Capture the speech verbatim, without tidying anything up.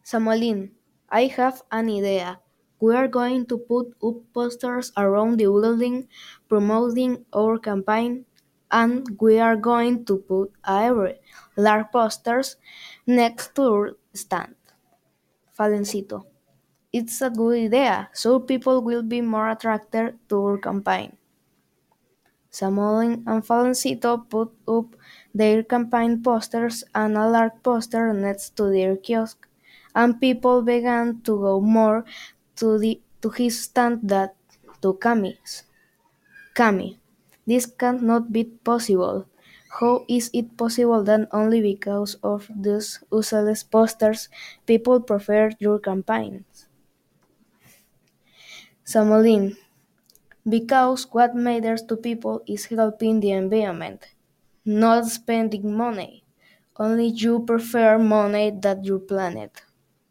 Samolin, I have an idea. We are going to put up posters around the building promoting our campaign, and we are going to put every large posters next to our stand. Falencito. It's a good idea, so people will be more attracted to our campaign. Samolin and Falencito put up their campaign posters and a large poster next to their kiosk, and people began to go more to the to his stand than to Cami's. Cami, this cannot be possible. How is it possible that only because of these useless posters people prefer your campaigns? Samolin, because what matters to people is helping the environment, not spending money. Only you prefer money than your planet.